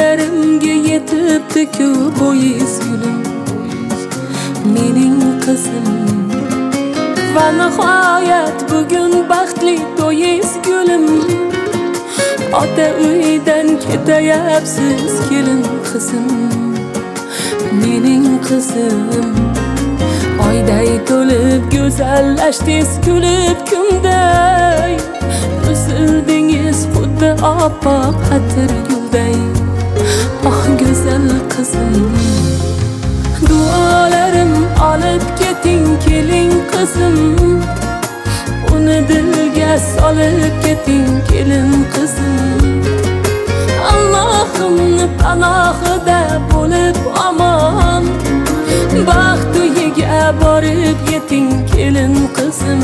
Duolarimga yetibdi-ku bo'yiz gulim, mening qizim. Va nihoyat bugun baxtli to'yiz gulim. Ota uydan ketayapsiz kelin qizim, mening qizim. Oyday to'lib go'zallashdingiz kulib kunday, o'sildingiz xuddi oppoq atir gulday. Oh go'zal qizim, duolarim olib keting keling qizim. Uni dilga solib keting kelin qizim. Allohimni panohida bo'lib omon, baxt uyiga borib yeting kelin qizim.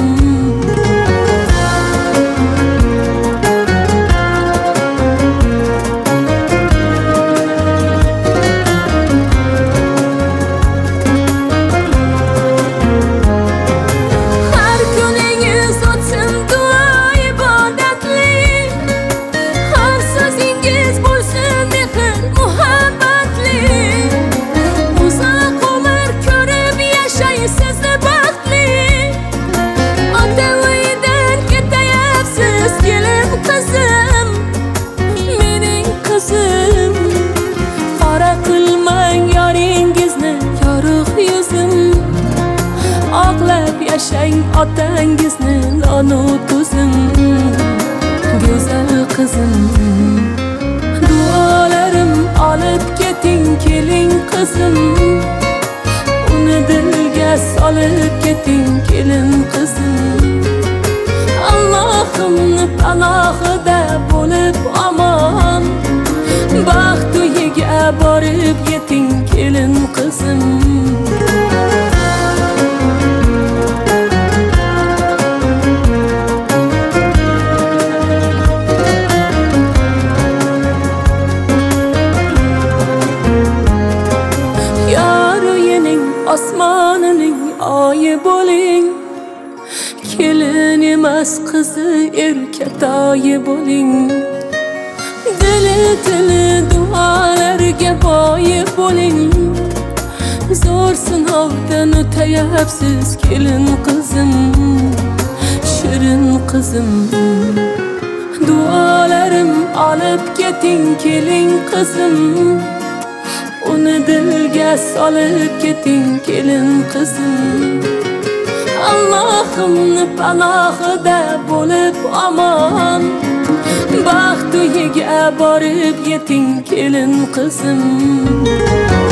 Yashang otangizni nonu tuzim, go'zal qizim. Duolarim olib keting keling qizim. Uni dilga solib keting kelin qizim. Allohimni panohida bo'lib omon, baxt uyiga borib yeting kelin qizim. Osmonining oyi bo'ling, kelin emas qizi erkatoyi bo'ling. Dili tili duolarga boyi bo'ling. Zo'r sinovdan o'tayapsiz kelin qizim, shirin qizim. Duolarim olib keting keling qizim. Uni dilga solib keting kelin qizim. Allohimni panohida bo'lib omon, baxt uyiga borib yeting kelin qizim.